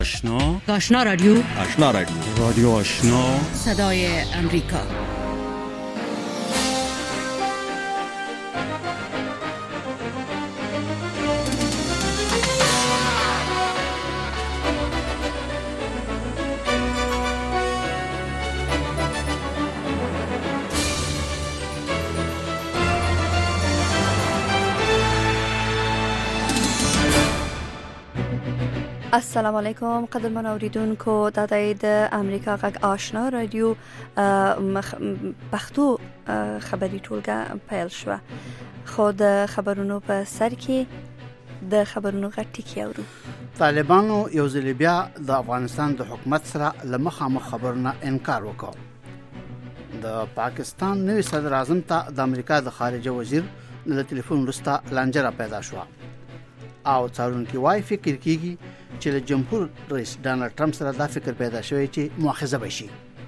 آشنا رادیو رادیو آشنا صدای امریکا. السلام علیکم قدرمن اوریدونکو د امریکا غږ آشنا رادیو پښتو خبري ټولګه پیل شو. خو د خبرونو په سر کې د خبرونو غټي کې اورو. طالبانو یو ځل بیا د افغانستان د حکومت سره لمخامخ خبرونه انکار وکړ. د پاکستان نوی صدر اعظم ته د امریکا د خارجه وزیر له ټلیفون وروسته لانجه پیدا شو او څارونکو وايي فکر کیږي چې له جمهور رئیس ډانلډ ټرمپ سره دا فکر پیدا شوی چې مؤاخذه وشي.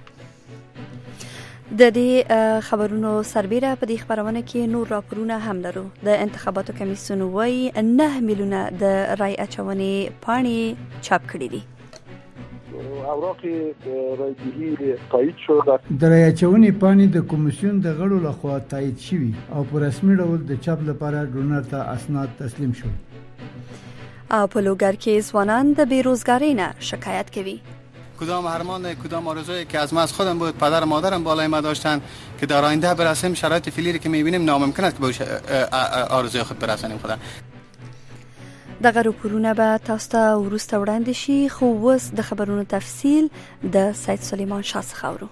د دې خبرونو سربېره په دې خبرونه کې نور راپورونه هم لرو. د انتخاباتو کمیسیون وايي 9 میلیونه د رای اچونې پاڼې چاپ کړې دي. اوراق رایدهی تایید شد. د رای اچونې پاڼې د کمیسیون د غړو لخوا تایید شوي او په رسمي ډول د چاپ لپاره ډونر ته اسناد تسلیم شول. او په لوګر کې ځوانان د بیروزګاری نه شکایت کوي. کدام ارمان کدام آرزویی که از ما از خودم بود پدر و مادرم بالای ما داشتن که در آینده برسیم شرایط فعلی که می‌بینیم ناممکن است که به آرزوی خود برسانیم. خدا دغه راپورونه به تاسو ته ورسته وړاندې شي. خو اوس د خبرونو تفصیل د سید سلیمان شاه څخه اورو.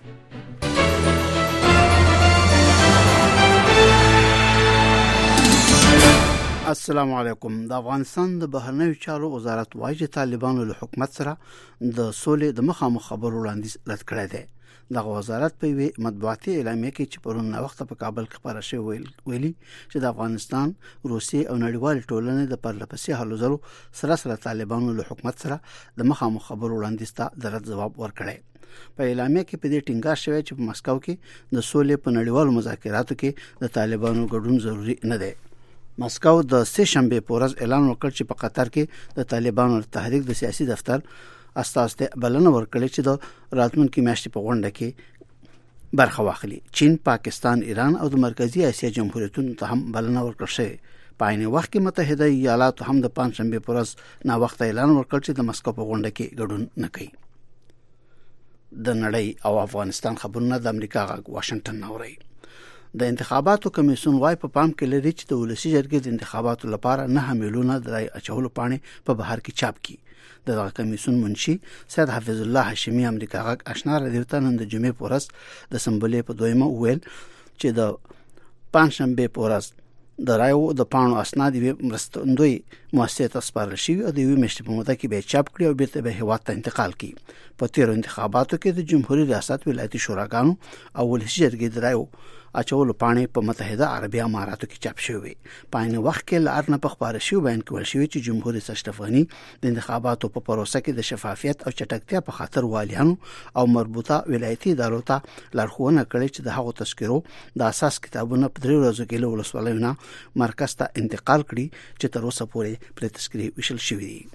السلام علیکم. د افغانستان د بهرنیو چارو وزارت وايي چې طالبانو له حکومت سره د سولې د مخامخ خبرو وړاندیز رد کړی دی. د وزارت په وی مطبوعاتي اعلامیه کې چې پرون وخت په کابل کې خبره شوې ویلي چې د افغانستان، روسیې او نړیوال ټولنې د پرلپسې هلو ځلو سره طالبانو له حکومت سره د مخامخ خبرو وړاندیز ته د رد جواب ورکړی. په اعلامیه کې په دې ټینګار شوی چې په مسکو کې د سولې په نړیوالو مذاکراتو کې د طالبانو ګډون ضروری نه دی. مسکو د سه شنبه په ورځ اعلان وکړ چې په قطر کې د طالبانو تحریک د سیاسي دفتر اساس ته بلنه ورکړي چې د راتلونکي میاشتې په غونډه کې برخه واخلي. چین، پاکستان، ایران او د مرکزی اسیا جمهوریتونو ته هم بلنه ورکړل شوې. په عین وخت کې متحده ایالات هم د پنځشنبه په ورځ نا وخت اعلان وکړ چې د مسکو په غونډه کې ګډون نه کوي. د نړۍ او افغانستان خبرونه د امریکا غږ واشنگټن نوري. د انتخاباتو کمیسیون وايي په پام کې لري چې د ولسی جرګې د انتخاباتو لپاره 9 میلیونه د رای اچولو پاڼې په بهر کې چاپ کړي. د کمیسیون منشي سید حفیظ الله هاشمي امریکا غږ آشنا رادیو ته نن د جمعې په ورځ د سمبولې په دویمه ویل چې د پنځشنبه په ورځ د رایو د پاڼو اسناد مرستندوی مؤسسه ته سپارل شوي او د یوې میاشتې په موده کې به چاپ کړي او بیرته به هیواد ته انتقال کړي. په تیرو انتخاباتو کې د جمهوریت ریاست ولایتي شوراګانو او ولسی جرګې د رایو اچولو پاڼې په متحده عربی اماراتو کې چاپ شوې. په عین وخت کې لارنه په خبره شو بیان کول شوی چې جمهور رئیس اشرف غنی د انتخاباتو په پروسه کې د شفافیت او چټکتیا په خاطر والیانو او مربوطه ولایتي ادارو ته لارښوونه کړې چې د هغو تذکرو د اساس کتابونه په 3 ورځو کې له ولسوالیو مرکز ته انتقال کړي چې تر اوسه پورې پر تذکرې وشل شوې دي.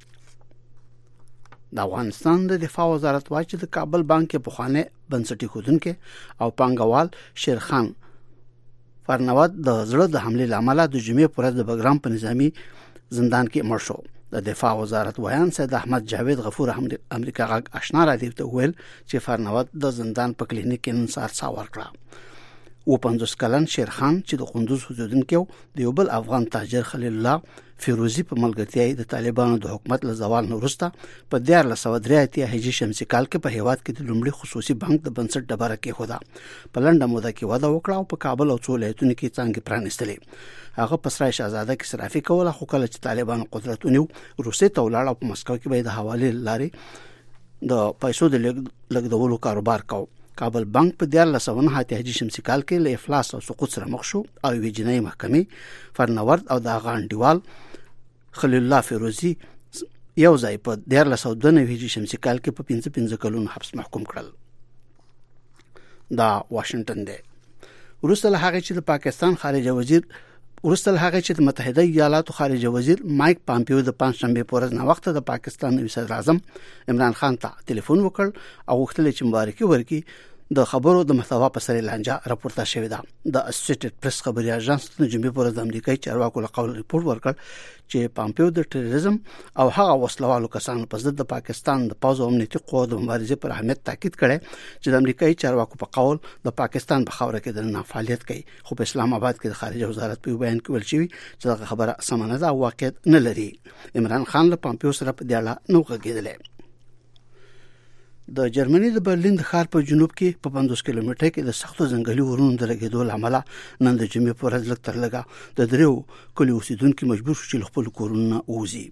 د افغانستان د دفاع وزارت وايي چې د کابل بانک په خانه بنسټي خودونکو او پانګوال شیرخان فرنواد د زړه د حمله لامل د جمعې پر ورځ د بګرام په نظامی زندان کې مړ شو. د دفاع وزارت ویان سید احمد جاوید غفور امریکا غږ آشنا رادیو ته ویل چې فرنواد د زندان په کلینیک کې نن سهار څا ورکړه. و 50 کلن شیرخان چې د قندوز حدودونکو د یو بل افغان تاجر خلیل الله فیروزی په ملګرتیا د طالبانو د حکومت له زوال نه وروسته په 1983 هجری شمسي کال کې په هیواد کې د لومړي خصوصي بانک د بنسټ ډبره کې خوده. په لنډه موده کې وده وکړه او په کابل او څو ولایتونو کې څنګه پرانستلې. هغه په سرای شهزاده کې صرافي کوله، خو کله چې طالبانو قدرتونه روسي ته ولاړ او په مسکو کې به د حواله لارې د پیسو د لګدولو کاروبار کاوه. کابل بانک په 1909 هجری شمسي کال کې له افلاس او سقوط سره مخ شو او وی جنایي محکمې فرنورد او د غانډیوال خلیل الله فیروزی یو ځای په 1992 هجری شمسي کال کې په 15 کلونو حبس محکوم کړل. دا واشنگټن دی. وروسته له هغه چې د پاکستان خارجه وزیر ورسته هغه چې د متحده ایالاتو خارجه وزیر مایک پامپیو د پنځشنبه په ورځ نه وخت د پاکستان نوي صدر اعظم عمران خان ته ټلیفون وکړ او غوښتل چې مبارکي ورکړي. د خبرو د محتوا په سر لانجه راپورته شوې ده. د اسوسییټډ پریس خبري اژانس د جمعې پر ورځ د امریکایي چارواکو له قول ریپورت ورکړ چې پامپیو د ټیرریزم او هغه وسلوالو کسانو په ضد د پاکستان د پوځ او امنیتي قوو د مبارزې پر اهمیت تاکید کړي چې د امریکایي چارواکو په قول د پاکستان په خاوره کې د نه فعالیت کوي. خو په اسلام آباد کې د خارجه وزارت په بیان کې ویل شوی چې دا خبره سم نه ده او واقعیت نه لري. عمران خان له پامپیو سره په دې اړه نو غږېدل. د جرمني د برلین د ښار په جنوب کې په 50 کیلومتر کې د سختو ځنګلي ورونو د لګېدو لامل نن د جمعې په ورځ لږ تر لږه د دریو کلیو اوسیدونکو مجبور شو چې خپل کورونه ووځي.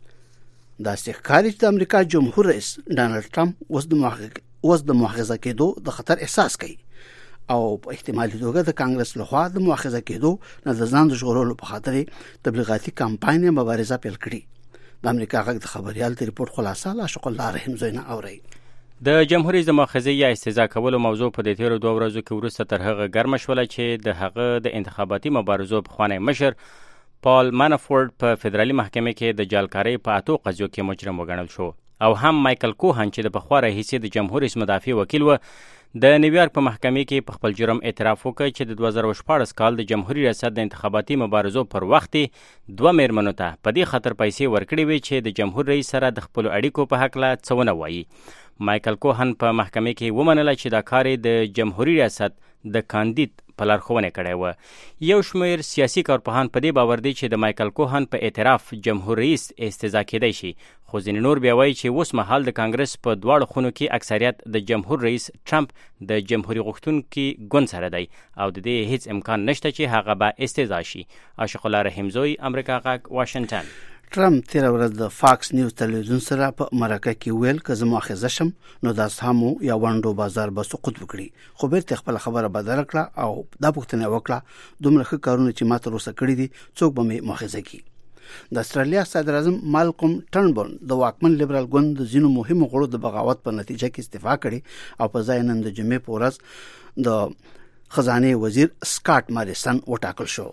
دا ښکاري چې د امریکا جمهور رئیس ډانلډ ټرمپ اوس د مؤاخذه کېدو د خطر احساس کوي او په احتمالي توګه د کانګرس لخوا د مؤاخذه کېدو نه د ځان د ژغورلو په خاطر تبلیغاتي کمپاین مبارزه پیل کړې. د امریکا غږ د خبريال د ریپورت خلاصه لا شکل الله رحم زوینه اوري. د جمهوریت د مؤاخذې یا استهزاء کولو موضوع په دې تیرو 2 ورځو کې وروسته تر هغه ګرمه شوله چې د هغه د انتخاباتي مبارزو پخوانی مشر پال مانافورت په فدرالي محکمې کې د جعلکارۍ په 8 قضیو کې مجرم وګڼل شو او هم مایکل کوهن چې د پخوا راهیسې د جمهوریت مدافع وکیل و د نیویارک په محکمې کې په خپل جرم اعتراف وکړ چې د 2014 کال د جمهوریت ریاست د انتخاباتي مبارزو پر وخت 2 میرمنو ته په دې خاطر پیسې ورکړې وي چې د جمهور رئیس سره د خپل اړیکو په حق لا څه ونه وایي. مایکل کوهن په محکمې کې ومنله چې دا کار د جمهوریت ریاست د کاندید په لارښوونه کړی و. یو شمېر سیاسي کارپوهان په دې باور دي چې د مایکل کوهن په اعتراف جمهور رئیس استهزاء کېدای شي، خو ځینې نور بیا وایي چې اوس مهال د کانګرس په دواړو خونو کې اکثریت د جمهور رئیس ټرمپ د جمهوریت غوښتونکي ګوند سره دی او د دې هیڅ امکان نشته چې هغه به استهزاء شي. عاشق الله رحیم زوی، امریکا غږ، واشنگټن. ټرمپ تیر ورځ د فاکس نیوز تلویزیون سره په مرکه کې ویل که زما مؤاخذه شم نو دا سمو یا وانډو بازار به سقوط وکړي، خو بیرته خپل خبره بدل کړه او دا پوښتنه وکړه دومره ښه کارونه چې ما تر اوسه کړی دي څوک به مې مؤاخذه کړي. د استرالیا صدر اعظم مالکوم ټرنبورن د واکمن لیبرال ګوند د ځینو مهمو غړو د بغاوت په نتیجه کې استعفا کړې او په ځای نن د جمعې په ورځ د خزانه وزیر سکاټ ماریسن وټاکل شو.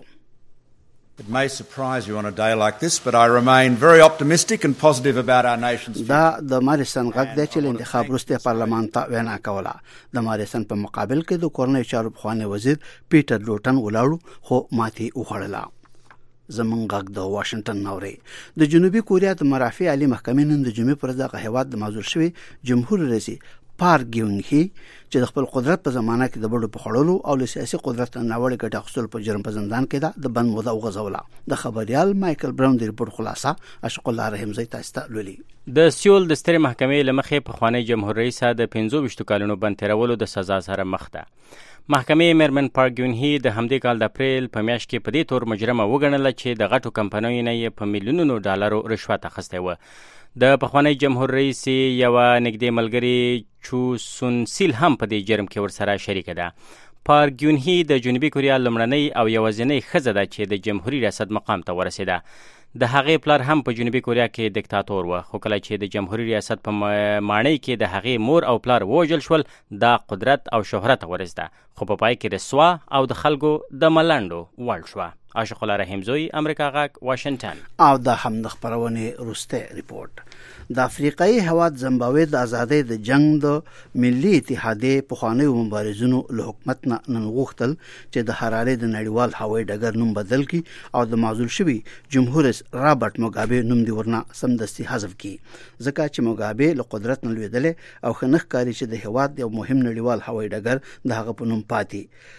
It may surprise you on a day like this, but I remain very optimistic and positive about our nation's future. دا د ماریسن غږ د چې انتخاب وروسته پارلمان ته وینا کوله. د ماریسن په مقابل کې د کورنۍ چارو پخوانی وزیر پیټر لوټن ولاړو خو ماتي وخوړله. زمونږ غږ د واشنگټن نوري. د جنوبي کوریا د مرافع عالی محکمې نن د جمعې پر ورځ د هیواد د معزول شوی جمهور رئیس پارک ګیون هی چې د خپل قدرت په زمانہ کې د بډو په خړولو او له سیاسي قدرت نه ناوړه ګټه اخیستلو په جرم په زندان کې د بند موده وغځوله. د خبريال مایکل براون د ریپورت خلاصه عاشق الله رحیم زئی تاسو ته لولي. د سیول د سترې محکمې لمخې په خوانی جمهور رئیس د 25 کالونو بند تیرولو د سزا سره مخ ده. محکمې میرمن پارک ګیون هی د همدې کال د اپریل په میاشت کې په دې تور مجرمه وګڼله چې د غټو کمپنیو نه په میلیونونو ډالرو رشوت اخیستی و. د پخوانی جمهور رئیس یو نږدې ملګری چو سون سیل هم په دې جرم کې ورسره شریک ده. پارک ګیون هی د جنوبي کوریا لومړنۍ او یوازینۍ ښځه ده چې د جمهوریت ریاست مقام ته ورسېده. د هغې پلار هم په جنوبي کوریا کې دیکتاتور و، خو کله چې د جمهوریت ریاست په ماڼۍ کې د هغې مور او پلار ووژل شول دا قدرت او شهرت ورسېده، خو په پای کې رسوا او د خلکو د ملنډو وړ شوه. عاشق الله رحیم زوی، امریکا غږ، واشنگټن. او د هم د خبرونې وروسته ریپورت. د افریقایي هیواد زیمبابوې د ازادۍ د جنگ د ملي اتحادیې پخوانیو مبارزینو له حکومت نه نن غوښتل چې د حرارې د نړیوال هوایي ډګر نوم بدل کړي او د معزول شوي جمهور رئیس رابرټ موګابې نوم دې ورنه سمدستي حذف کړي، ځکه چې موګابې له قدرت نه لوېدلی او ښه نه ښکاري چې د هیواد یو مهم نړیوال هوایي ډګر د هغه په نوم پاتې.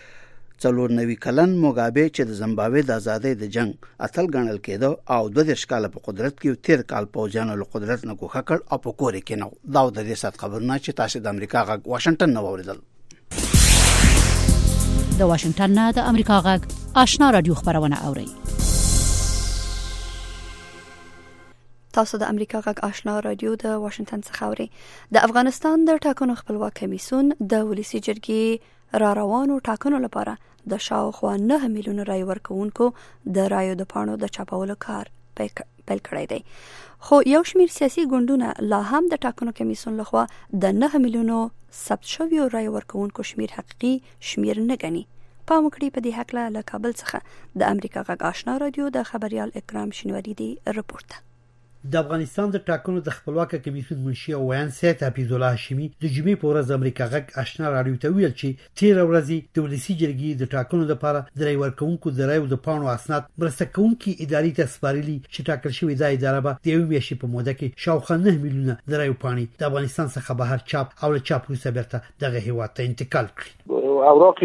94 کلن موګابې چې د زیمبابوې د ازادۍ د جنگ اتل ګڼل کېده او 22 کال په قدرت کې 13 کال پوځیانو له قدرت نه ګوښه کړ او په کور کې نو. دا د دې سات خبرونه چې تاسو د امریکا غږ واشنگټن نه واوریدل. د واشنگټن نه د امریکا غږ آشنا رادیو خبرونه اوري. تاسو د امریکا غږ آشنا رادیو د واشنگټن څخه اوري. د افغانستان د ټاکنو خپلواک کمیسیون د ولسی جرګې را روانو ټاکنو لپاره د شاوخوا 9 میلیون رای ورکوونکو د رایو د پاڼو د چاپولو کار پیل کړی دی، خو یو شمیر سیاسي ګوندونه لا هم د ټاکنو کمیسیون لخوا د 9 میلیونو ثبت شویو رای ورکوونکو شمیر حقیقي شمیر نه ګڼي. پام کړی. په دې حق له کابل څخه د امریکا غږ آشنا رادیو د خبريال اکرام شینواری دی رپورت. د افغانستان د ټاکنو د خپلواک کمیسیون منشي او ویان سید حفیظ الله هاشمي د جمعې په ورځ امریکا غږ آشنا رادیو ته ویل چې 13 ورځې د ولسی جرګې د ټاکنو لپاره د رای ورکونکو د رایو د پاڼو اسناد مرسته کوونکي ادارې ته سپارلي چې ټاکل شوی د اداره به د یو میاشتې په موده کې شاوخوا 9 میلیونه د رایو پاڼې د افغانستان څخه بهر چاپ او له چاپ وروسته بیرته دغه هیواد ته انتقال کړي. اوراق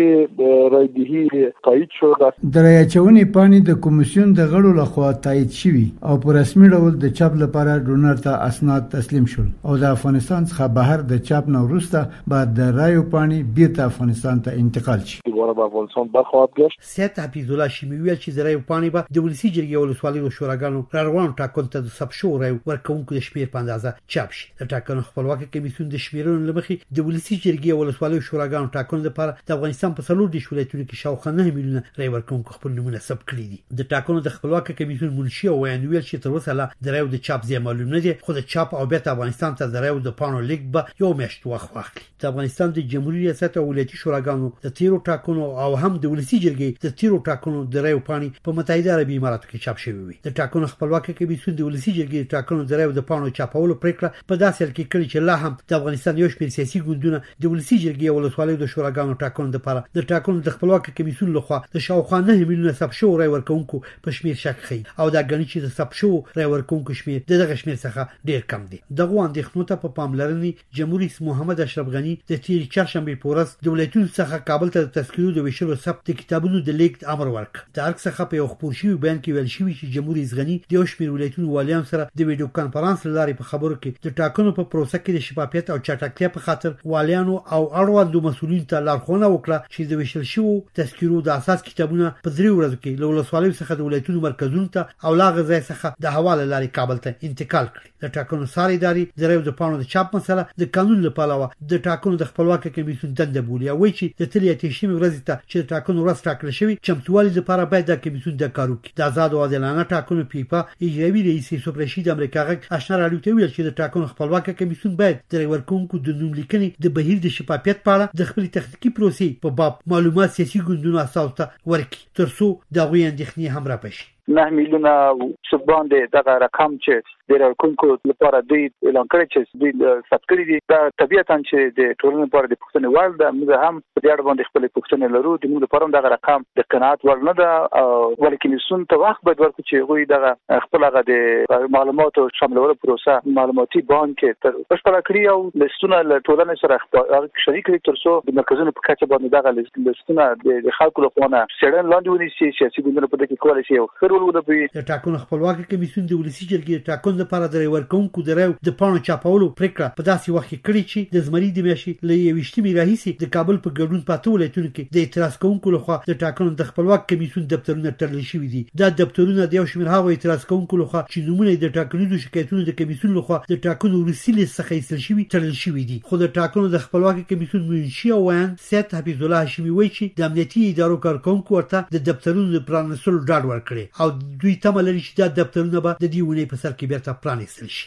رایدهی تایید شد. د رای اچونې پاڼې د کمیسیون د غړو لخوا تایید شوي او په رسمي ډول د چاپ لپاره ډونر ته اسناد تسلیم شول او د افغانستان څخه بهر د چاپ نه وروسته بعد د رایو پاڼې بیرته افغانستان ته انتقال شي. دوباره به افغانستان برخواهد گشت. سید حفیظ الله هاشمي ویل چې د رایو پاڼې به د ولسی جرګې او ولسوالۍ او شوراګانو راروان ټاکنو ته د ثبت شوو رایو ورکوونکو د شمیر په اندازه چاپ شي. د ټاکنو خپلواک کمیسیون د شمیرونو لمخې د ولسی جرګې او ولسوالۍ او شوراګانو ټاکنو لپاره د افغانستان په 4 ولایتونو کې شاوخوا 9 میلیونه رای ورکوونکو خپل نمونه ثبت کړي دي. د ټاکنو د خپلواک کمیسیون منشي او ویان ویل چې تر اوسه لا د رایو د چاپ ځای معلوم نه دي، خو د چاپ او بیرته افغانستان ته د رایو د پاڼو لیک به یو میاشت وخت واخلي. د افغانستان د جمهوریت ریاست او ولایتي شوراګانو د 13 ټاکنو او هم د ولسی جرګې د 13 ټاکنو د رایو پاڼې په متحده عربي اماراتو کې چاپ شوی وي. د ټاکنو خپلواک کمیسیون د ولسی جرګې د ټاکنو د رایو د پاڼو چاپولو پریکړه په داسې حال کې کړې چې لا هم د افغانستان یو شمېر سیاسي ګوندونه د ولسی جرګې او ولسوالۍ د شوراګانو ټاکنو لپاره د ټاکنو د خپلواک کمیسیون لخوا د شاوخوا 9 میلیونه ثبت شوو رای ورکوونکو په شمیر شک خي او دا غني چې د ثبت شوو رای ورکوونکو شمیر دغه شمیر څخه ډیر کم دی. دغه اندېښنو ته په پاملرنې جمهوریت محمد اشرف غنی د تیر چهارشنبه په ورځ د ولایتونو څخه کابل ته د تذکرو د ویشلو ثبت د کتابونو د لیک امر ورک. د ارګ څخه په یو خبر شوی بیان کې ویل شوی چې جمهوریت غنی د یو شمیر ولایتونو والیان سره د ویډیو کانفرنس لارې په خبرو کې د ټاکنو په پروسه کې د شفافیت او چټکتیا په خاطر والیانو او اړوندو مسؤلینو ته لارښوونه وکړه چې د ویشل شوو تذکرو د اساس کتابونه په 3 ورځو کې له ولسوالۍ څخه د ولایتونو مرکزونو ته او لا غځای څخه د حواله لارې کابل ته انتقال کړي. د ټاکنو ساري ادارې د رایو د پاڼو د چاپ مسله د قانون لپاره د ټاکنو د خپلواک کمیسیون دنده بولي او وایي چې د تلې اتشمې ورځ ته چې د ټاکنو ورځ ټاکل شوی چمتووالي لپاره باید د کمیسیون د کارو کې د آزاد او عادلانه ټاکنو پیپا اجرایي رئیس یوسف رشید امریکا غږ آشنا رادیو ته ویل چې د ټاکنو خپلواک کمیسیون باید د رای ورکوونکو د نوم لیکنې د بهیر د شفافیت په اړه د خپل تخنیکی پروسې په باب معلومات سیاسي ګوندونو اساس ته ورکړي ترڅو د غوي اندېښنې هم راپشي. 9 میلیونه سباند دغه رقم چې د ورکوونکو لپاره دوی اعلان کړی چې دوی ثبت کړی دي دا طبيعتاً چې د ټولنې لپاره د پښتنې وړ ده. موږ هم په دې اړه باندې خپل پښتنې لرو. د موږ لپاره دغه رقم د قناعت وړ نه ده ولې کمیسیون ته وخت باید ورکړي چې دوی دغه خپل هغه د معلوماتو شاملولو پروسه معلوماتي بانک تر بشپړه کړی او لستونه له ټولنې سره شریک کړي ترڅو د مرکزونو په کچه باندې دغه لستونه د خلکو لخوا څېړنه لاندې ونیسي. سیاسي ګوندونه په دې کې کولای شي د ټاکنو خپلواک کمیسیون د ولسی جرګې د ټاکنو لپاره د رای ورکوونکو د رایو د پاڼو چاپولو پریکړه په داسې وخت کې کړې چې د زمري د میاشتې له 28 راهیسې د کابل په ګډون پاتې ولایتونو کې د اعتراض کوونکو لخوا د ټاکنو د خپلواک کمیسیون دفترونه تړل شوي دي. دا دفترونه د یو شمېر هغو اعتراض کوونکو لخوا چې نومونه د ټاکنیزو شکایتونو د کمیسیون لخوا د ټاکنو وروستي لیست څخه ایستل شوي تړل شوي دي. خو د ټاکنو د خپلواک کمیسیون منشي او ویان سید حفیظ الله هاشمي وایي چې د امنیتي ادارو کارکونکو ورته د دفترونو د پرانیستلو ډاډ ورکړي او دوی تمه لري چې دا دفترونه به د دې ونې په سر کې بیرته پرانیستل شي.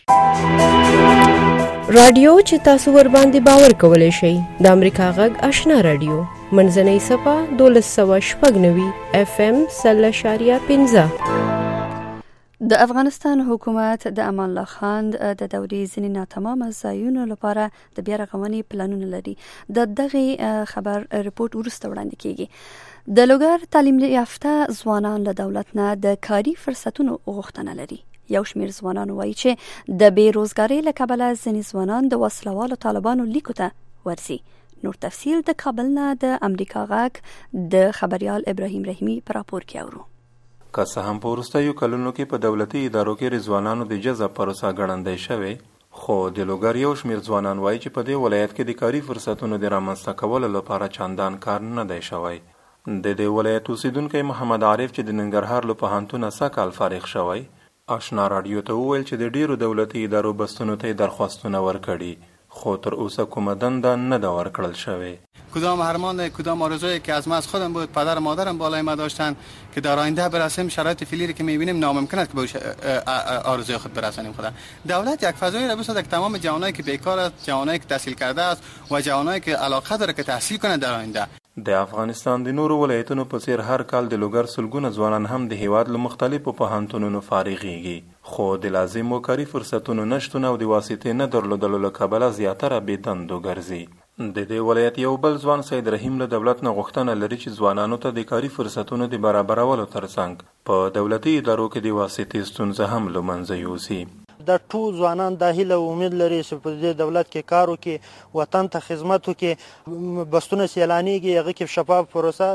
رادیو چې تاسو ور باندې باور کولای شئ د امریکا غږ آشنا رادیو منځنۍ صفه 1290 FM 0.15. د افغانستان حکومت د امان الله خان د دورې ځینې ناتمامه ځایونو لپاره د بیا رغونې پلانونه لري. دغه خبر رپورت وروسته وړاندې کیږي. د لوګر تعلیم یافته ځوانان له دولت نه د کاري فرصتونو غوښتنه لري. یو شمېر ځوانان وایي چې د بیروزګارۍ له کبله ځینې ځوانان د وسلوالو طالبانو لیکو ته ورځي. نور تفصیل د کابل نه د امریکا غږ د خبريال ابراهیم رحیمی پر راپور کې اورو. که څه هم په وروستیو کلونو کې په دولتي ادارو کې رضوانانو د جذب پروسه ګړندۍ شوې، خو د لوګر یو شمېر ځوانان وایي چې په دې ولایت کې د کاري فرصتونو د رامنځته کولو لپاره چندان کار نه دی شوی. د دې ولایت اوسیدونکی محمد عارف چې د ننګرهار له پوهنتونه سږ کال فارغ شوی آشنا رادیو ته وویل چې د ډیرو دولتي ادارو بستونو ته درخواستونه ورکړي، خو تر اوسه کومه دنده نه ده ورکړل شوی. کدام ارمان کدام آرزویی که از من از خودم بود پدر مادرم بالای ما داشتن که در آینده برسیم شرایط فعلی که می‌بینیم ناممکن است که به آرزوی خود برسانیم. خدا دولت یک فضایی را بسازد که تمام جوانایی که بیکار است، جوانایی که تحصیل کرده است و جوانایی که علاقه داره که تحصیل کنند در آینده د افغانستان د نورو ولایتونو په څیر هر کال د لوګر سلګونه ځوانان هم د هیواد له مختلفو پوهنتونونو فارغېږي، خو د لازمو کاري فرصتونو نشتون او د واسطې نه درلودلو له کبله زیاتره بې دندو ګرځي. د دې ولایت یو بل ځوان سید رحیم له دولت نه غوښتنه لري چې ځوانانو ته د کاري فرصتونو د برابرولو ترڅنګ په دولتي ادارو کې د واسطې ستونزه هم له منځه یوسي. د ټول ځوانان د هیله او امید لري چې په دې دولت کې کار وکړي، وطن ته خدمت وکړي، بستونه سیلانیږي، هغه کې شفاف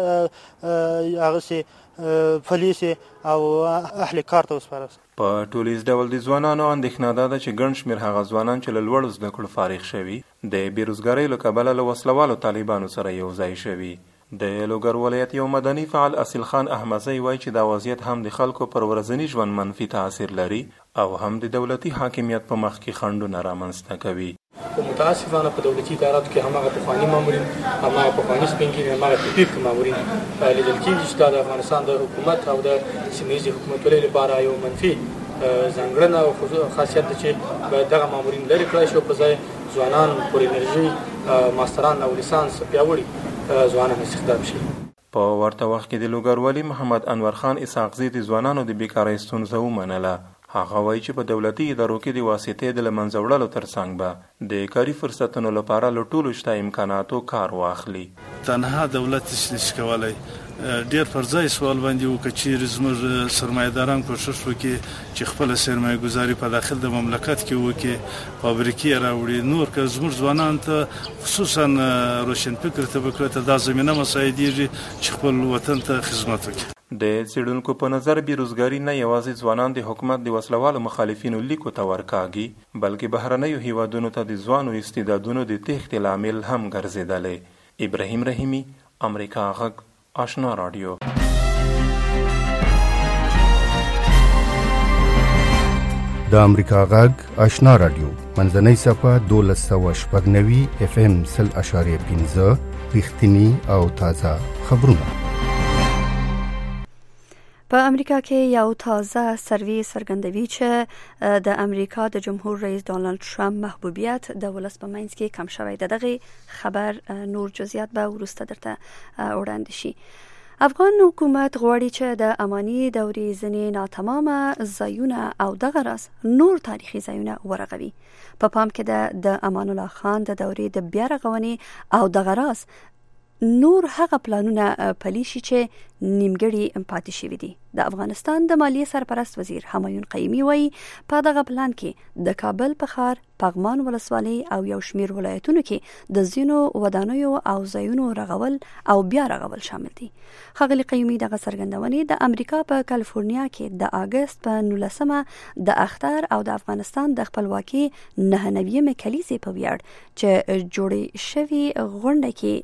پروسه هغه سي پولیسي او اهل کار ته وسپارل. په ټولیز ډول د ځوانانو اندېښنه ده چې ګڼ شمېر هغه ځوانان چې له لوړو زده کړو فارغ شوي د بېروزګارۍ له کبله له وسلوالو طالبانو سره یو ځای شوي. د لوګر ولایت یو مدني فعال اصیل خان احمدزی وایي چې دا وضعیت هم د خلکو پر ورځني ژوند منفي تاثیر لري او هم د دولتي حاکمیت په مخ کې خنډونه رامنځته کوي. متاسفانه په دولتي اداراتو کې هماغه پخواني مامورین، هماغه پخواني سپین ږیري، هماغه تطبیق مامورین لیدل کېږي چې دا د افغانستان د حکومت او د سیمه ییزې حکومتولۍ لپاره یو منفي ځانګړنه او خاصیت ده چې باید دغه مامورین لرې کړای شي او په ځای ځوانان پر انرژي ماستران او لیسانس پیاوړي ځوانان استخدام شي. په ورته وخت کې د لوګر والي محمد انور خان اسحاقزي د ځوانانو د بیکارۍ ستونزه ومنله. هغه وایي چې په دولتي ادارو کې د واسطې د له منځه وړلو ترڅنګ به د کاري فرصتونو لپاره له ټولو شته امکاناتو کار واخلي. تنها دولت نشي کولی ډیر پر ځای سوال باندې وکړي چې زموږ سرمایه‌داران کوشش وکړي چې خپل سرمایه گذاري په داخل د مملکت کې وکړي، فابریکې راوړي، نور که زموږ ځوانان ته خصوصا روشن فکر طبقه ته دا زمینه مساعدېږي چې خپل وطن ته خدمت وکړي. د څېړونکو په نظر بېروزګاري نه یوازې ځوانان د حکومت د وسلوالو مخالفینو لیکو ته ورکاږي بلکې بهرنیو هیوادونو ته د ځوانو استعدادونو د تېښتې لامل هم ګرځېدلی. ابراهیم رحیمي، امریکا غږ، آشنا رادیو. د امریکا غږ آشنا رادیو منځنۍ صفحه 1290 FM 0.5 رښتینی او تازه خبرونه. په امریکا کې یو تازه سروې څرګندوي چې د امریکا د جمهور رئیس ډانلډ ټرمپ محبوبیت د ولس په منځ کې کم شوی. دغه خبر نور جزئیات به وروسته درته وړاندې شي. افغان حکومت غواړي چې د اماني دورې ځینې ناتمامه ځایونه او دغه راز نور تاریخي ځایونه ورغوي. په پام کې د امان الله خان د دورې د بیا رغونې او دغه راز نور هغه پلانونه پلي شي چې نیمګړي پاتې شوي دي. د افغانستان د مالیې سرپرست وزیر همایون قیومي وایي په دغه پلان کې د کابل په ښار، پغمان ولسوالۍ او یو شمېر ولایتونو کې د ځینو ودانیو او ځایونو رغول او بیا رغول شامل دي. ښاغلي قیومي دغه څرګندونې د امریکا په کالیفورنیا کې د اګست په 19 د اختر او د افغانستان د خپلواکۍ 99مې کلیزې په ویاړ چې جوړې شوي غونډه کې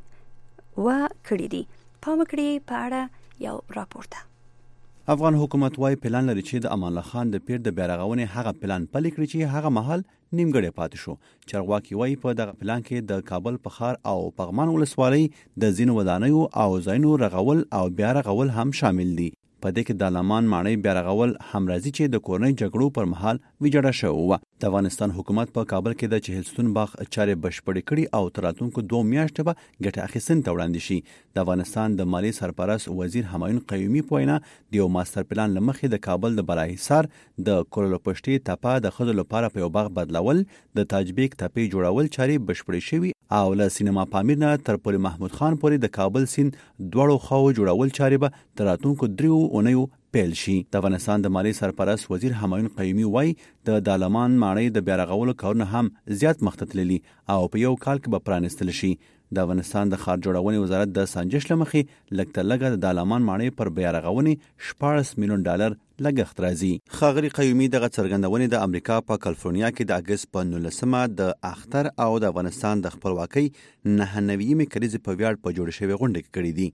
کړی دي. پام کړئ په اړه یو راپورته. افغان حکومت وايي پلان لري چې د امان الله خان د پیر د بیارغونې هغه پلان پلي کړي چې هغه مهال نیمګړی پاتې شو. چرواکي وايي په دغه پلان کې د کابل په ښار او پغمان ولسوالۍ د ځینو ودانیو او ځایونو رغول او بیا رغول هم شامل دي. په دې کې د لمان ماڼۍ بیا رغول هم راځي چې د کورنۍ جګړو پر مهال ویجاړه شوې وه. د افغانستان حکومت په کابل کې د چهلستون باغ چارې بشپړې کړي او تر راتلونکو 2 میاشتې به ګټه اخیستنې ته وړاندې شي. د افغانستان د مالیې سرپرست وزیر همایون قیومي په وینا د یو ماستر پلان له مخې د کابل د بالاحصار د کورلپشتي تپه د ښځو لپاره په یو باغ بدلول، د تاجبیک تپې جوړول چارې بشپړې شوي او له سینما پامیر نه تر پل محمود خان پورې د کابل سیند دواړو خواو جوړول چارې به تر راتلونکو 3 اونیو پیل شي. د افغانستان د مالیې سرپرست وزیر همایون قیومي وایي د دالمان ماڼۍ د بیا رغولو کارونه هم زیات مخته تللي او په یو کال کې به پرانیستل شي. د افغانستان د ښار جوړونې وزارت د سنجش له مخې لږ تر لږه د دالمان ماڼۍ پر بیا رغونې $14 میلیون لګښت راځي. ښاغلي قیومي دغه څرګندونې د امریکا په کالیفورنیا کې د اګست په 19 د اختر او د افغانستان د خپلواکۍ 99مې کلیزې په ویاړ په جوړ شوې غونډه کې کړې دي.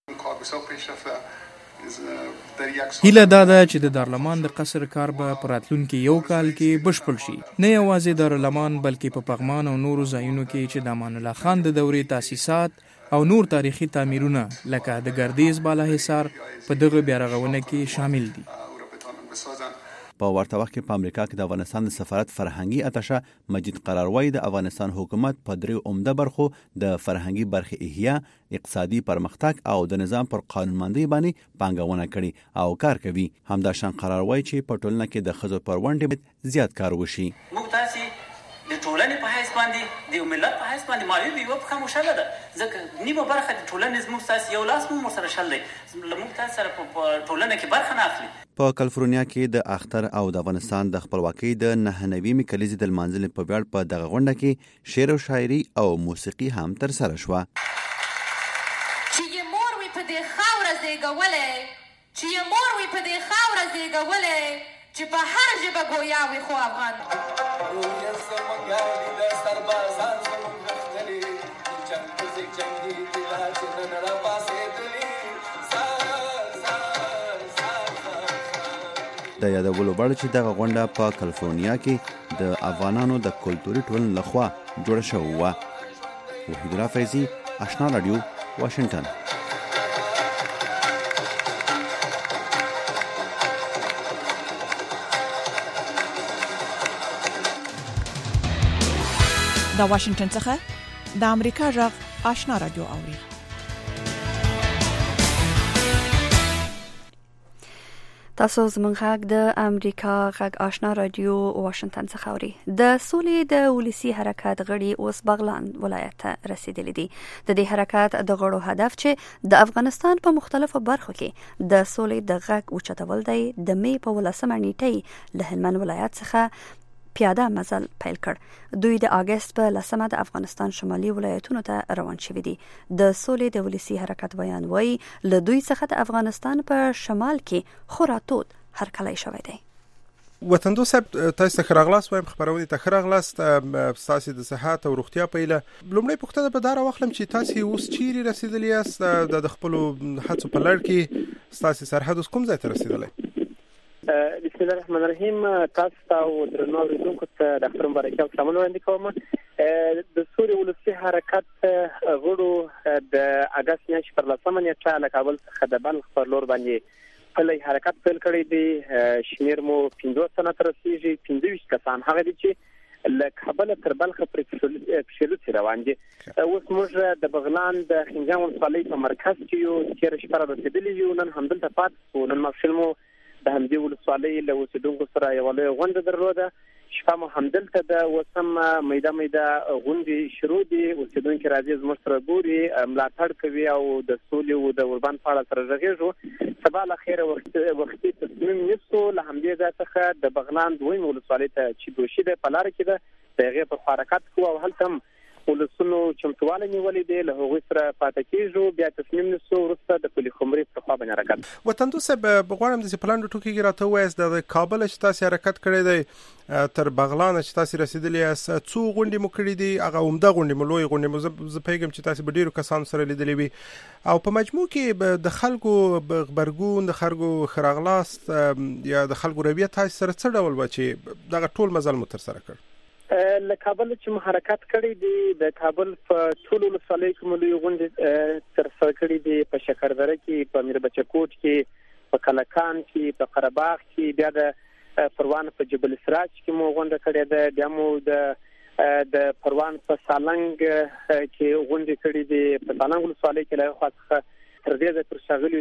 هیله دا ده چې د دارالمان د قصر کار به په راتلونکي یو کال کې بشپړ شي. نه یوازې دارالمان بلکې په پغمان او نورو ځایونو کې چې د امان الله خان د دورې تاسیسات او نور تاریخي تعمیرونه لکه د ګردیز بالاحصار په دغه بیا رغونه کې شامل دي. په ورته وخت کې په امریکا کې د افغانستان د سفارت فرهنګي اتشه مجید قراروی د افغانستان حکومت په درې عمده برخو د فرهنګي برخې احیا، اقتصادي پرمختګ او د نظام پر قانونمندۍ باندې پانګونه کړي او کار کوي. همداشان قراروی چې په ټولنه کې د ښځو پر ونډې زیات کار وشي. د ټولنې په حیث باندې د ملت په حیث باندې معیوب یو په خاموشاله ده، ځکه نیمه برخه د ټولنې زموږ تاسو یو لاس مو سره شل دی، موږ تاسو سره په ټولنه کې برخه نه اخلي. په کالیفورنیا کې د اختر او د افغانستان د خپلواکۍ د 9 کلیزې د لمانځنې په ویاړ په دغه غونډه کې شعر او شاعري او موسیقي هم تر سره شوه. چې یې مور وي په دې خاوره زیږولې، چې یې مور وي په دې خاوره زیږولې، چې په هر ژبه ګویا وي خو افغان. د یادولو وړ چې دغه غونډه په کالیفورنیا کې د افغانانو د کلتوري ټولنې لخوا جوړه شوې وه. وحید الله فیضي، آشنا رادیو، واشنگټن. د واشنگټن څخه د امریکا غږ آشنا رادیو اوري. تاسو زموږ غږ د امریکا غږ آشنا رادیو واشنگټن څخه اوري. د سولې د ولسی حرکت غړي اوس بغلان ولایت ته رسیدلي دي. د دې حرکت د غړو هدف چې د افغانستان په مختلفو برخو کې د سولې د غږ اوچتول دی، د می په 18 نیټه له هلمند ولایت څخه پیاده مزل پیل کړ. دوی د اگست په 10 د افغانستان شمالي ولایتونو ته روان شوي دي. د سولې د ولسی حرکت بیان وایي له دوی څخه د افغانستان په شمال کې خوراتود هرکلی شوی دی. وطن دو صاحب، تاسو ته خراغلاس وایم، خبرونه ته خراغلاس تاسو د صحت او روغتیا په اله. لومړی پوښتنه به دا راوخلم چې تاسو اوس چیرې رسیدلی یاست؟ د خپل هڅو په لړ کې تاسو سرحد اوس کوم ځای ته رسیدلی؟ بسم الله الرحمن الرحیم. تاسو ته او درنو اوریدونکو ته د خبرو مبارکي او سلامونه وړاندې کوم. د سولې ولسی حرکت غړو د اگست میاشتې پر 10 نیټه له کابل څخه د بلخ پر لور باندې خپل حرکت پیل کړی دی. شمیر مو 15 سنه تر رسیدي، 25 کسان هغه دي چې له کابل تر بلخ پر پښلو روان دي. اوس موږ د بغلان د خنجان ولسوالۍ په مرکز کې یو تیر شپه رسیدلی یو. نن همدلته پاتې شو. نن مخکې مو د همدې ولسوالۍ له اوسیدونکو سره یو لوی غونډه درلوده. شپه مو همدلته د وسم میده غونډې شروع دي. اوسیدونکو راځي زموږ سره ګوري، ملاتړ کوي او د سولې او د اوربان په اړه سره غږیږو. سبا له خیره وختي تصمیم نیسو له همدې ځای څخه د بغلان دویم ولسوالۍ ته چې دوشي ده په لار کې ده د هغې په حرکت کوو او هلته هم ولسونو چمتوالی نیولې دی. له هغوی سره پاتې کېږو، بیا تصمیم نیسو وروسته د پلي خمري پر خوا باندې حرکت. وطن دو صاحب، غواړم داسې په لنډو ټکو کې راته ووایاست د کابل چې تاسو حرکت کړی دی تر بغلان چې تاسو رسیدلی یاست، څو غونډې مو کړې دي؟ هغه عمده غونډې مو، لوی غونډې مو، زه پوهېږم چې تاسو به ډېرو کسانو سره لیدلې وي، او په مجموع کې د خلکو غبرګون، د خلکو خراغلاست یا د خلکو رویه تاسو سره څه ډول وه چې دغه ټول مزل مو تر سره کړ؟ له کابل چې مو حرکت کړی دی، د کابل په ټول ولسوالۍ کې مو لوی غونډې تر سره کړي دي. په شکردره کې، په میربچه کوټ کې، په کلکان کې، په قرهباغ کې، بیا د پروان په جبل سراج کې مو غونډه کړې ده. بیا مو د پروان په سالنګ کې غونډې کړې دي. په سالنګ ولسوالۍ کې له خوا څخه تر دې تر شاغلی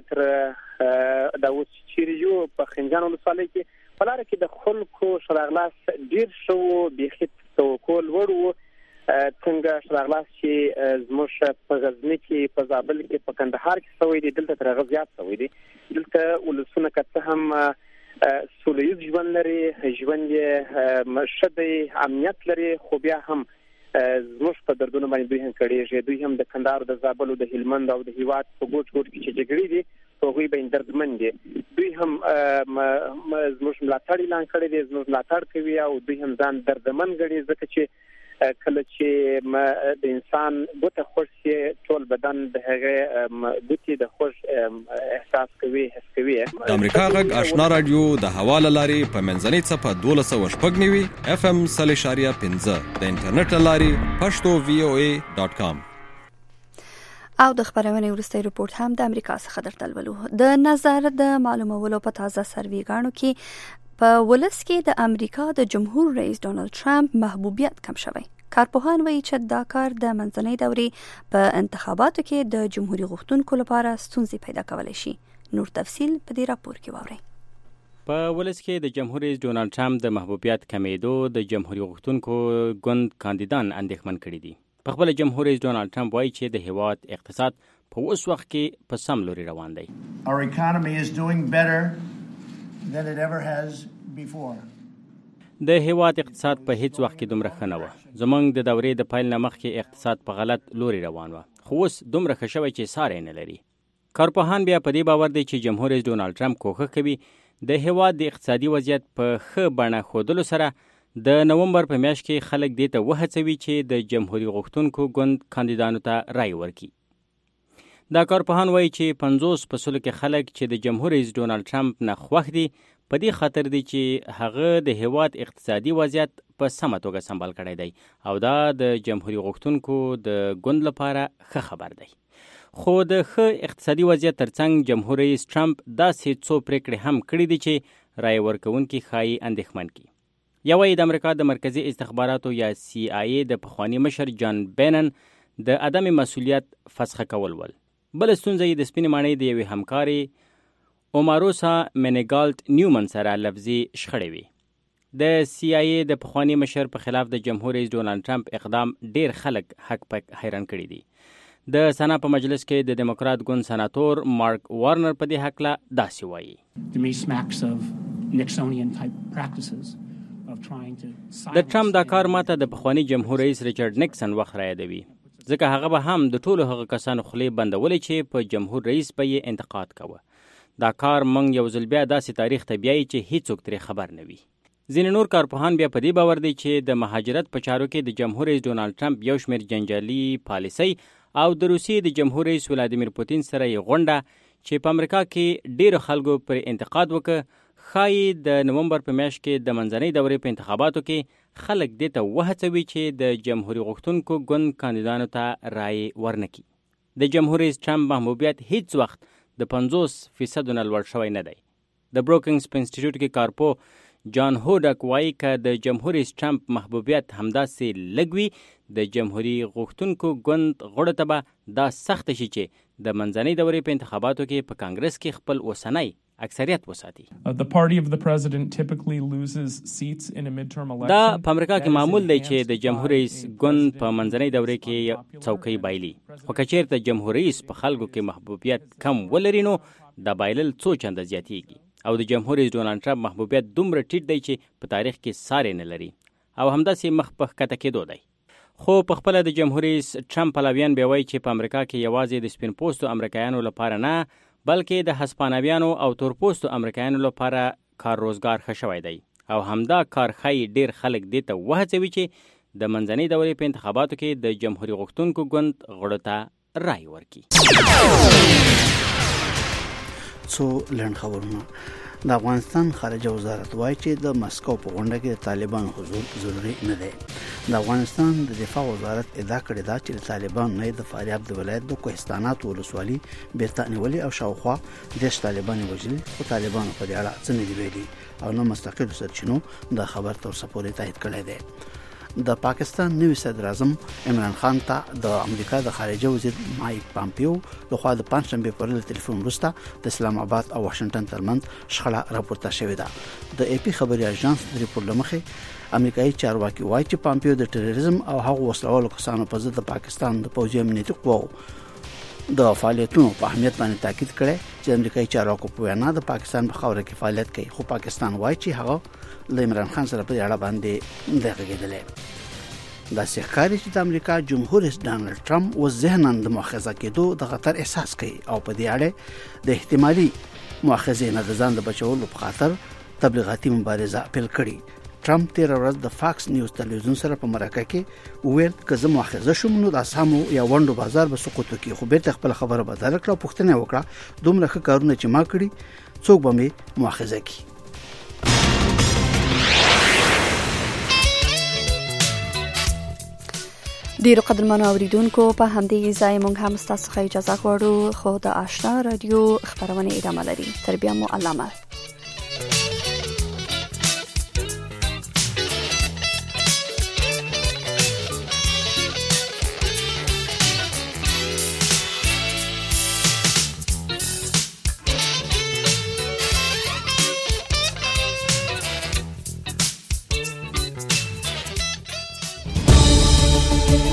تر د اوس چیرجو په خنجان ولسوالۍ کې په لاره کې د خلکو شراغلاس ډیر شو، بیخي توکل ورو. څنګه شراغلاس چې زموږ په غزنی کې، په زابل کې، په کندهار کې شوی دی، دلته تر هغه زیات شوی دی. دلته ولسونه که هم سولیز ژوند لري، ژوند یې ښه دی، امنیت لري، خو بیا هم زموږ په دردونو باندې دوی هم کړېږي. دوی هم د کندهار، د زابل او د هلمند او د هیواد په ګوټ ګوټ کې چې جګړې دي هغوی به دردمن دي. دوی هم زموږ ملاتړ اعلان کړی دی، زموږ ملاتړ کوي او دوی هم ځان دردمن ګڼي، ځکه چې کله چې د انسان ګوته خوښ شي ټول بدن د هغې ګوتې د خوښ احساس کوي، حس کوي. د امریکا غږ آشنا رادیو د هوا له لارې په منځنۍ څپه 1290 FM 0.5 د انټرنیټ له لارې پښتو voa.com. او د خبرونې وروستی رپورټ هم د امریکا څخه درته لولو. د نظر د معلومولو په تازه سروې ګانو کې په ولس کې د امریکا د جمهور رئیس ډونالد ټرمپ محبوبیت کم شوی. کارپوهان وایي چې دا کار د منځنۍ دورې په انتخاباتو کې د جمهوریت غوښتونکو لپاره ستونزې پیدا کولی شي. نور تفصیل په دې راپور کې واورئ. په ولس کې د جمهور رئیس ډونالد ټرمپ د محبوبیت کمیدو د جمهوریت غوښتونکو ګوند کاندیدان اندېښمن کړي دي. په خپل جمهور رئیس ډونالد ټرمپ وایي چې د هیواد اقتصاد په اوس وخت کې په سم لوري روان دی. Our economy is doing better than it ever has before. د هیواد اقتصاد په هیڅ وخت کې دومره ښه نه و. زموږ د دورې د پیل نه مخکې اقتصاد په غلط لوري روان و، خو اوس دومره ښه شوی چې ساری نه لري. کارپوهان بیا په دې باور دی چې جمهور رئیس ډونالد ټرمپ کوښښ کوي د هیواد د اقتصادي وضعیت په ښه بڼه ښودلو سره د نومبر په میاشت کې خلک دې ته وهڅوي چې د جمهوریت غوښتونکو ګوند کاندیدانو ته رای ورکړي. دا کارپوهان وایي چې 50% کې خلک چې د جمهور رئیس ډونالد ټرمپ نه خوښ دي په دې خاطر دی چې هغه د هیواد اقتصادي وضعیت په سمه توګه سمبال کړی دی او دا د جمهوریت غوښتونکو د ګوند لپاره ښه خبر دی. خو د ښه اقتصادي وضعیت ترڅنګ جمهور رئیس ټرمپ داسې څو پریکړې هم کړي دي چې رای ورکوونکي ښایي اندېښمن کړي. یوه یې د امریکا د مرکزي استخباراتو یا CIA د پخواني مشر جان بینن د عدم مسؤلیت فسخه کول ول. بل ستونزه یې د سپینې ماڼۍ د یوې همکارې اوماروسا مینیګالټ نیومن سره لفظي شخړې وي. د CIA د پخواني مشر په خلاف د جمهور رئیس ډونالد ټرمپ اقدام ډیر خلک حق پک حیران کړي دي. د سنا په مجلس کې د دموکرات ګوند سناتور مارک وارنر په دې حق لا داسې وایي. د ټرمپ دا کار ماته د پخواني جمهور رئیس ریچارډ نیکسن وخت را یادوي، ځکه هغه به هم د ټولو هغه کسانو خولې بندولې چې په جمهور رئیس به یې انتقاد کوه. دا کار موږ یو ځل بیا داسې تاریخ ته بیایي چې هیڅوک ترې خبر نه وي. ځینې نور کارپوهان بیا په دې باور دی چې د مهاجرت په چارو کې د جمهور رئیس ډونالد ټرمپ یو شمېر جنجالي پالیسۍ او د روسیې د جمهور رئیس ولادیمیر پوتین سره یې غونډه چې په امریکا کې ډیرو خلکو پر انتقاد وکړ ښایي د نومبر په میاشت کې د منځنۍ دورې په انتخاباتو کې خلک دې ته وهڅوي چې د جمهوریت غوښتونکو ګوند کاندیدانو ته رای ورنکړي. د جمهور رئیس ټرمپ محبوبیت هیڅ وخت د 50% نه لوړ شوی نه دی. د بروکینګز په انسټیټیوټ کې کارپو جان هوډک وایي که د جمهور رئیس ټرمپ محبوبیت همداسې لږ وي د جمهوریت غوښتونکو ګوند غړو ته به دا سخته شي چې د منځنۍ دورې په انتخاباتو کې په کانګرس کې خپل اوسنی اکثریت وساتي. دا په امریکا کې معمول دی چې د جمهور رئیس ګوند په منځنۍ دورې کې څوکۍ بایلي، خو که چیرته جمهور رئیس په خلکو کې محبوبیت کم ولري نو دا بایلل څو چنده زیاتیږي او د جمهور رئیس ډونالد ټرمپ محبوبیت دومره ټیټ دی چې په تاریخ کې ساری نه لري او همداسې مخ په ښکته کېدو دی. خو په خپله د جمهور رئیس ټرمپ پلویان بیا وایي چې په امریکا کې یوازې د سپین پوستو امریکایانو لپاره نه بلکې د هسپانویانو او تورپوستو امریکایانو لپاره کار روزګار ښه شوی دی او همدا کار ښایي ډیر خلک دې ته وهڅوي چې د منځنۍ دورې په انتخاباتو کې د جمهوریت غوښتونکو ګوند غړو ته رای ورکړي. څو لنډ خبرونه. د افغانستان خارجه وزارت وایي چې د مسکو په غونډه کې د طالبان حضور ضروري نه دی. د افغانستان د دفاع وزارت ادعا کړې ده چې طالبان نه د فاریاب د ولایت د کوهستانات ولسوالي بیرته نیولې او شاوخوا 10 طالبان وژلي، خو طالبانو په دې اړه څه نه دي ویلي او نه مستقلو سرچینو د خبر تر اوسه پورې تایید کړی دی. د پاکستان نوي صدر اعظم عمران خان ته د امریکا د خارجه وزیر مایک پامپیو لخوا د پنځشنبه پر ورځ ټلیفون وروسته د اسلام آباد او واشنگټن ترمنځ شخړه راپورته شوې ده. د AP خبري اژانس د ریپورت لمخې امریکایي چارواکي وایي چې پامپیو د ټیرریزم او هغو وسلوالو کسانو په ضد د پاکستان د پوځي امنیتي قواو د فعالیتونو په اهمیت باندې تاکید کړي چې امریکایي چارواکو په وینا د پاکستان په خاوره کې فعالیت کوي، خو پاکستان وایي چې هغه له عمران خان سره په اړه باندې دغه دا ښکاري چې د امریکا جمهور رئیس ډونالد ټرمپ و ذهناً د مؤاخذه کېدو د خطر احساس کوي او په دې اړه د احتمالي مؤاخذې نه د ځان د بچولو په خاطر تبلیغاتي مبارزه پیل کړې. ټرمپ تیر ورځ د فاکس نیوز تلویزیون سره په مرکه کې وویل که زه مؤاخذه شوم نو د اسامو یا وندو بازار به سقوط وکړي، خو بیرته خپل خبره بدل کړه او پوښتنه وکړه دومره ښه کارونه چې ما کړي څوک به مې مؤاخذه کړي. ډیرو قدرمنو اوریدونکو په همدې ځای موږ هم ستاسو څخه اجازه غواړو، خو د آشنا رادیو خبرونه ادامه لري. تر بیا مو الله مل.